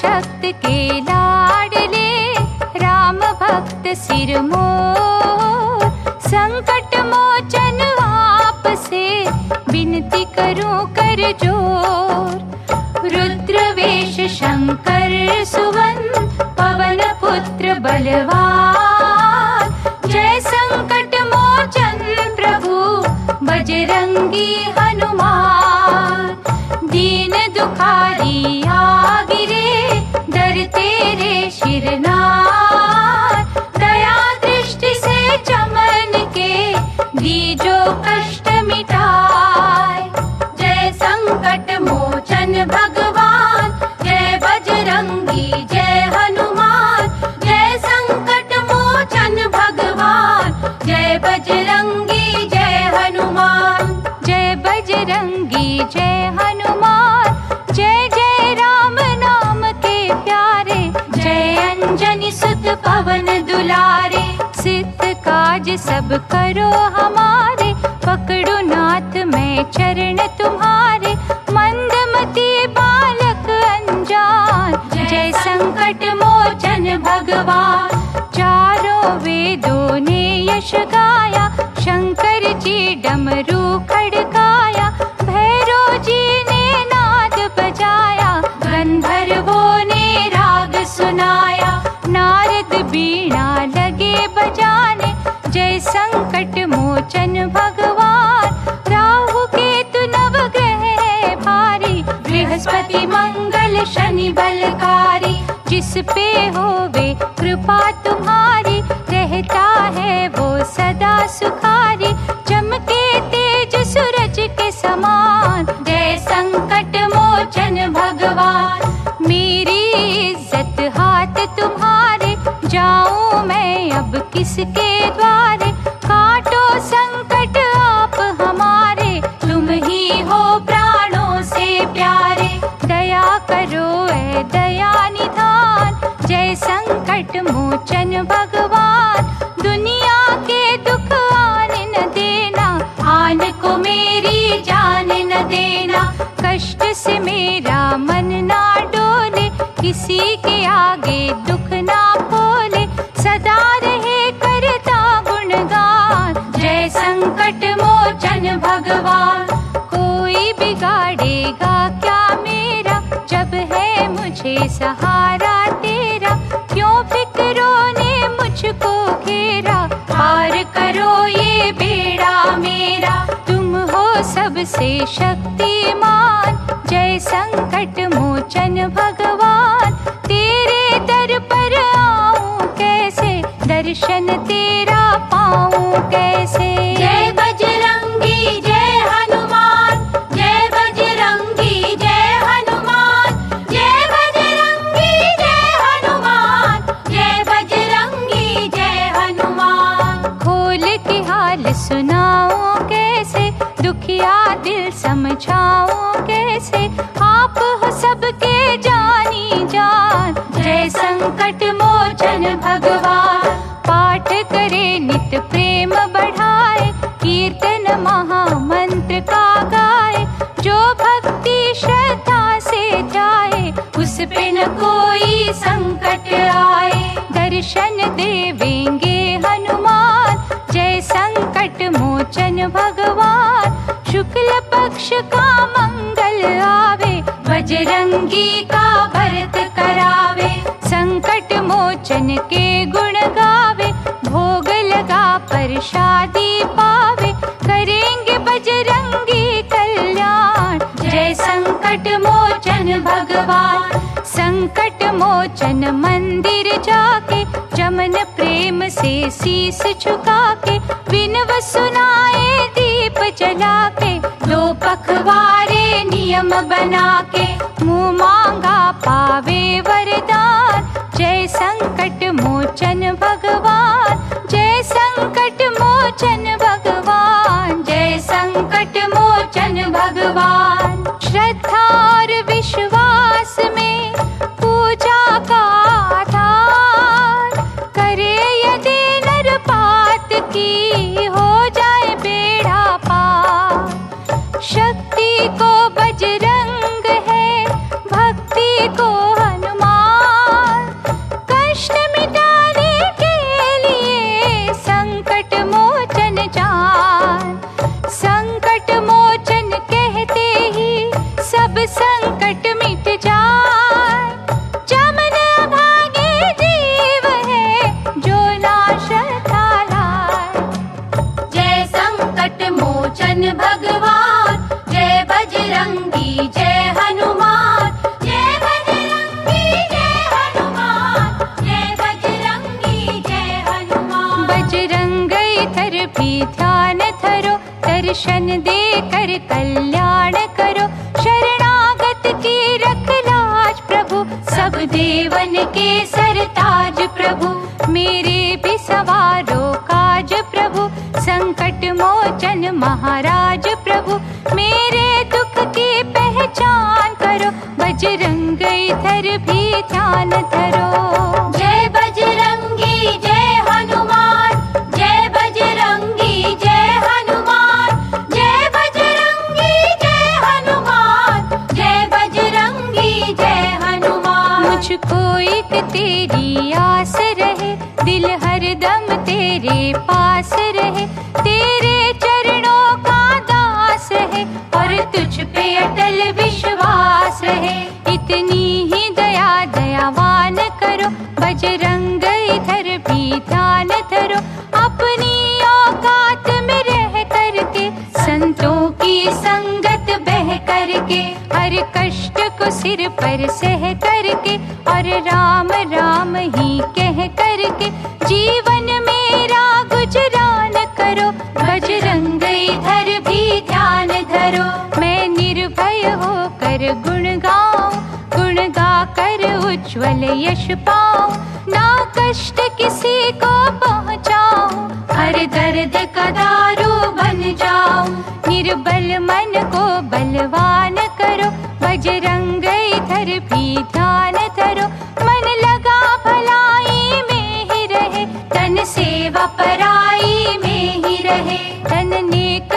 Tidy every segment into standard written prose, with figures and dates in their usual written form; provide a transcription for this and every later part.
शक्त के लाडले, राम भक्त सिरमोर। संकट मोचन आप से विनती करूं कर जोर। रुद्र वेश शंकर सुवन, पवन पुत्र बलवान। जय संकट मोचन प्रभु बजरंगी हनुमान। दीन दुखारी आगिरे, डर तेरे शिरनार। दया दृष्टि से चमन के, दीजो कष्ट मिटाए। जय संकट मोचन भगवान, जय बजरंगी जय हनुमान। जय संकट मोचन भगवान, जय बजरंगी जय हनुमान। जय बजरंगी जय हनुमान। जय जय राम नाम के प्यारे, जय अंजनी सुत पवन दुलारे। सिद्ध काज सब करो हमारे, पकड़ो नाथ मैं चरण तुम्हारे। मंदमती बालक अनजान, जय संकट मोचन भगवान। चारों वेदों ने यश गाया, शंकर जी डमरू खड़काया। भैरव जी ने नाद बजाया, गंधर्वों ने राग सुनाया। नारद बीणा लगे बजाने, जय संकट मोचन भगवान। राहु केतु नवग्रह भारी, बृहस्पति मंगल शनि बलकारी। जिस पे होवे कृपा तुम्हारी, रहता है वो सदा सुखारी। चमके तेज सूरज के समान, जय संकट मोचन भगवान। मेरी इज्जत हाथ तुम्हारे, जाऊं मैं अब किसके द्वारे। काटो संकट आप हमारे, तुम ही हो प्राणों से प्यारे। दया करो ऐ दया निधान, जय संकट मोचन भगवान। दुनिया के दुख आने न देना, आन को मेरी जान न देना। कष्ट से मेरा मन ना डोले, किसी के आगे दुख ना बोले। सदा रहे करता गुणगान, जय संकट मोचन भगवान। कोई बिगाड़ेगा क्या मेरा, जब है मुझे सहारा तेरा। क्यों फिक्रों ने मुझको घेरा, पार करो ये बेड़ा मेरा। तुम हो सबसे शक्तिमान, जय संकट मोचन भगवान। तेरे दर पर आऊं कैसे, दर्शन तेरा पाऊं कैसे। जय बजरंगी जय हनुमान, जय बजरंगी जय हनुमान। जय बजरंगी जय हनुमान, जय बजरंगी जय हनुमान। खोल के हाल सुनाऊं कैसे, दुखिया दिल समझाऊं कैसे। आप हो सबके जानी जान, जय संकट मोचन भगवान। पाठ करे नित प्रेम बढ़ाए, कीर्तन महामंत्र का गाए। जो भक्ति श्रद्धा से जाए, उस पे न कोई संकट आए। दर्शन देवेंगे हनुमान, जय संकट मोचन भगवान। शुक्ल पक्ष का मंगल आवे, बजरंगी का भरत करावे। संकट मोचन के गुण गावे, भोग लगा प्रसादी पावे। करेंगे बजरंगी कल्याण, जय संकट मोचन भगवान। संकट मोचन मंदिर जाके, जमन प्रेम से शीस झुका के। विनव सुनाए दीप जला के, दो पखवारे नियम बना के। मुँह मांगा पावे वरदान, जय संकट मोचन भगवान। जय संकट मोचन भगवान, जय संकट मोचन भगवान। श्रद्धा और विश्वास में पूजा का आधार, करे यदि नर पात की, हो जाए बेड़ा पार। शक्ति को बजरंग है, भक्ति को हनुमान। भी ध्यान धरो, दर्शन देकर कल्याण करो। शरणागत की रख लाज प्रभु, सब देवन के सरताज प्रभु। मेरे भी सवारो काज प्रभु, संकट मोचन महाराज प्रभु। मेरे दुख की पहचान करो, बजरंग इधर भी ध्यान धरो। जय बजरंगी जय हनुमान, जय बजरंगी जय हनुमान, जय बजरंगी जय हनुमान, जय बजरंगी जय हनुमान। मुझको एक तेरी आस रहे, दिल हरदम तेरे पास रहे। तेरे चरणों का दास है, और तुझ पे अटल विश्वास है। इतनी ही दया दयावान करो, बजरंग इधर भी ध्यान धरो। अपनी औकात में रह करके, संतों की संगत बह करके, हर कष्ट को सिर पर सह करके, और राम राम ही कह करके, जीवन मेरा गुजरान करो। बजरंग इधर भी ध्यान धरो। मैं निर्भय होकर गुण गाऊं, गुण गाकर उज्ज्वल यश पाऊं। ना कष्ट किसी को पहुंचाऊं, हर दर्द का दारू बन जाऊं। निर्बल मन को बलवान करो, बजरंग इधर भी ध्यान धरो। मन लगा भलाई में ही रहे, तन सेवा पराई में ही रहे। तन नेक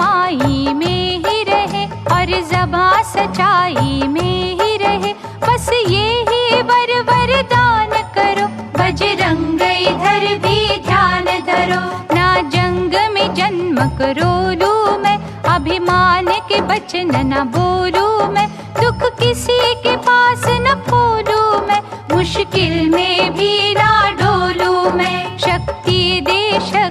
कमाई में ही रहे, और ज़बां सच्चाई में ही रहे। बस ये ही वरदान करो, बजरंग इधर भी ध्यान धरो। ना जंग में जन्म करो लूं मैं, अभिमान के वचन न बोलूं मैं। दुख किसी के पास न फूलूं मैं, मुश्किल में भी ना डोलूं मैं। शक्ति दे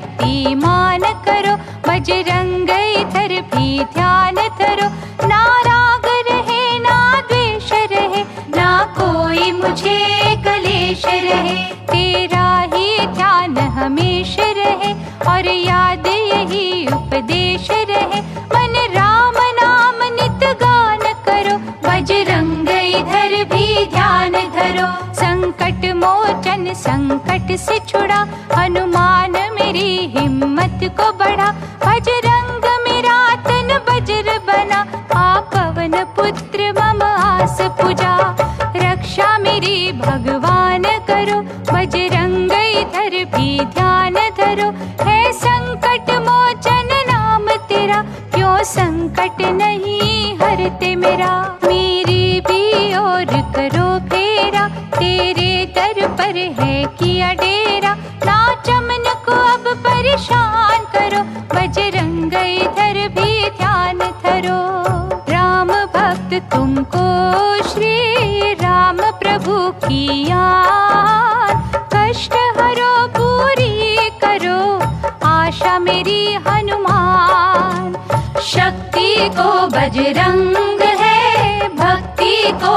शक्तिमान करो, बजरंग इधर भी ध्यान धरो। ना राग रहे ना द्वेष रहे, ना कोई मुझे कलेश रहे। तेरा ही ध्यान हमेशा रहे, और याद यही उपदेश रहे। मन राम नाम नित गान करो, बजरंग इधर भी ध्यान धरो। संकट मोचन संकट से छुड़ा, हनुमान मेरी हिम्मत को बढ़ा। बजरंग मेरा तन वज्र बना, आ पवन पुत्र मम आस पूजा। रक्षा मेरी भगवान करो, बजरंग इधर भी ध्यान धरो। है संकट मोचन नाम तेरा, क्यों संकट नहीं हरते मेरा। मेरी भी और करो फेरा, तेरे दर पर है किया डेरा। ना चमन को अब परेशान करो, बजरंग इधर भी ध्यान धरो। राम भक्त तुमको श्री राम प्रभु की याद, कष्ट हरो पूरी करो आशा मेरी हनुमान। शक्ति को बजरंग है, भक्ति को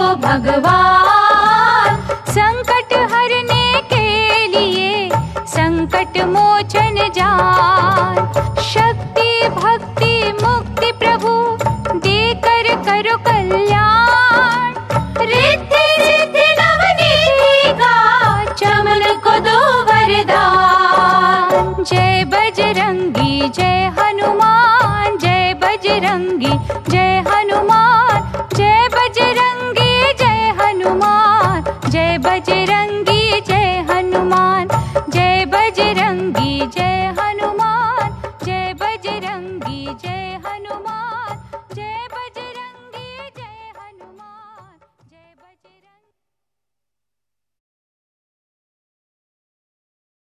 भगवान। संकट हरने के लिए संकट मोचन जान। शक्ति भक्ति मुक्ति प्रभु देकर करो कल्याण। रिद्धि सिद्धि नवनीति का चमन को दो वरदान। जय बजरंगी जय हनुमान, जय बजरंगी जय हनुमान, जय बजरंगी जय हनुमान, जय बजरंगी